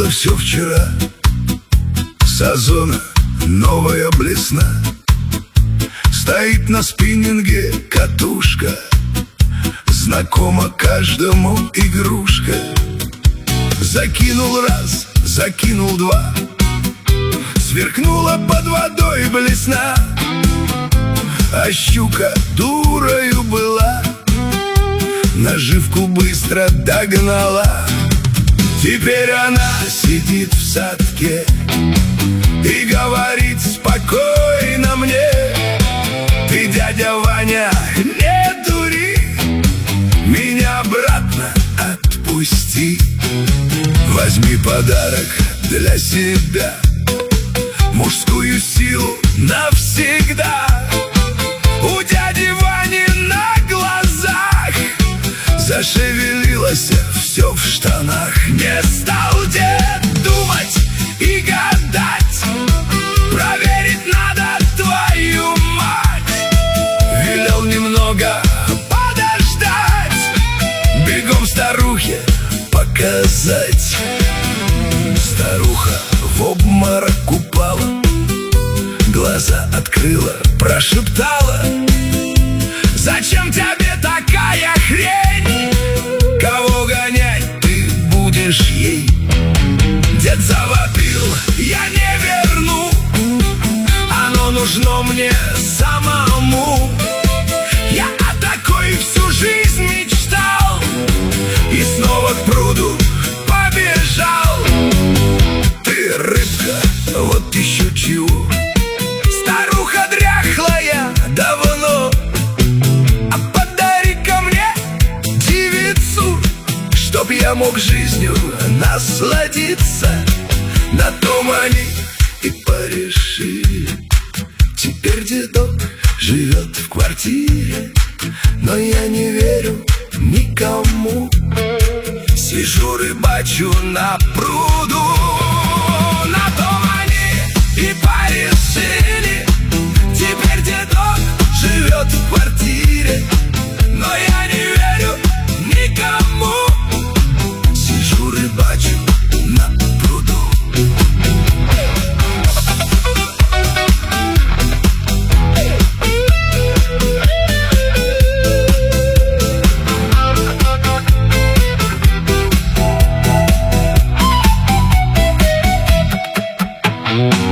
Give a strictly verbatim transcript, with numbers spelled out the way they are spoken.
все вчера. С Озона новая блесна. Стоит на спиннинге катушка. Знакома каждому игрушка. Закинул раз, закинул два. Сверкнула под водой блесна. А щука дурою была, наживку быстро догнала. Теперь она сидит в садке и говорит спокойно мне: ты, дядя Ваня, не дури, меня обратно отпусти. Возьми подарок для себя, мужскую силу навсегда. У дяди Вани на глазах зашевелилось все в штанах. Не стал дед думать и гадать, проверить надо твою мать. Велел немного подождать, бегом старухе показать. Старуха в обморок упала, глаза открыла, прошептала: зачем тебе такая хрень? Кого гонять ты будешь ей? Дед завопил: я не верну, оно нужно мне самому. Я о такой всю жизнь мечтал и снова к пруду побежал. Ты, рыбка, вот еще чего, старуха дряхлая давно, а подари-ка мне девицу, чтоб я мог жизнью насладиться. На том они и порешили. Теперь дедок живет в квартире, но я не верю никому. Сижу, рыбачу на пруду. На том они и порешили. Теперь дедок живет в квартире, но я не верю никому. Сижу, рыбачу на пруду. Mm-hmm.